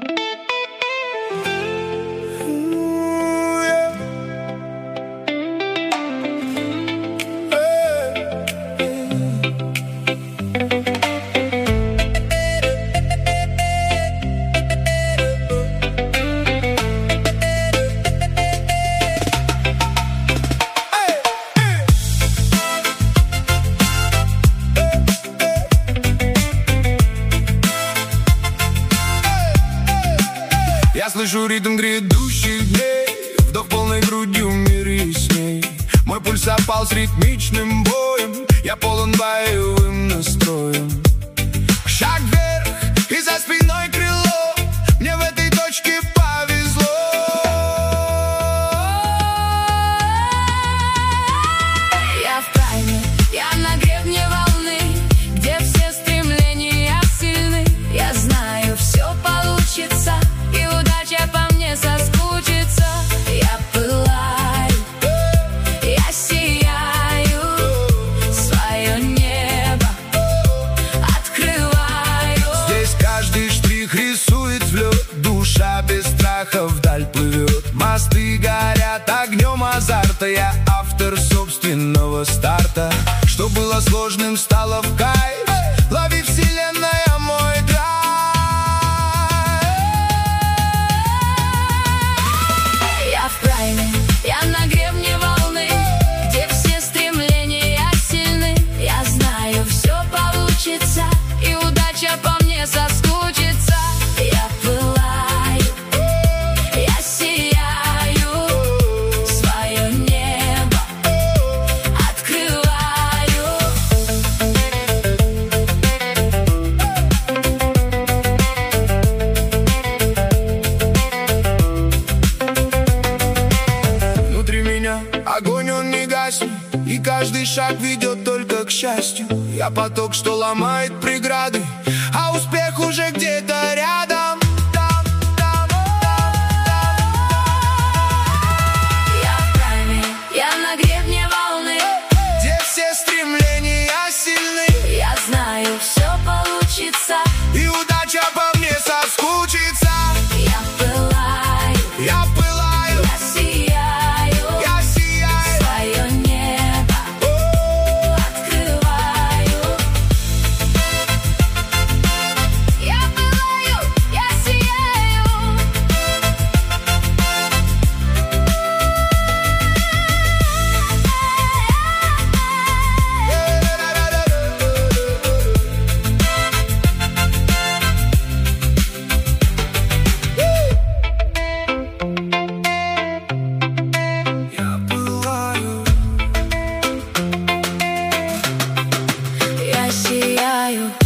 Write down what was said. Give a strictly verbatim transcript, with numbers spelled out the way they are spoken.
Я слышу ритм грядущих дней, вдох полной грудью в мире с ней. Мой пульс опал с ритмичным боем, я полон боевым настроем. Шаг вверх, и за спиной крыло, мне в этой точке повезло. Я в прайме, я на гребне волны, где все стремления сильны. Я знаю, все получится, и удача по мне соскучится. Я пылаю, я сияю, свое небо открываю. Здесь каждый штрих рисует взлет, душа без страха вдаль плывет. Мосты горят огнем азарта, я автор собственного старта. Что было сложным, стало в кайф, лови, вселенная, мой драйв. Я в прайме, я на гребне волны, где все стремления сильны. Я знаю, все получится, и удача по мне соскучится. Я пылаю, я сияю, свое небо открываю. Внутри меня огонь, он не гаснет, и каждый шаг ведет только к счастью. Я поток, что ломает преграды, а успех уже где-то рядом. Там, там, там, там. Я в прайме, я на гребне волны, Где все стремления сильны, я знаю, все получится. и удача по мне соскучится. Я пылаю, Я пылаю, я сияю, я сияю. свое небо открываю. Я пылаю, я сияю. Я пылаю. Я сияю.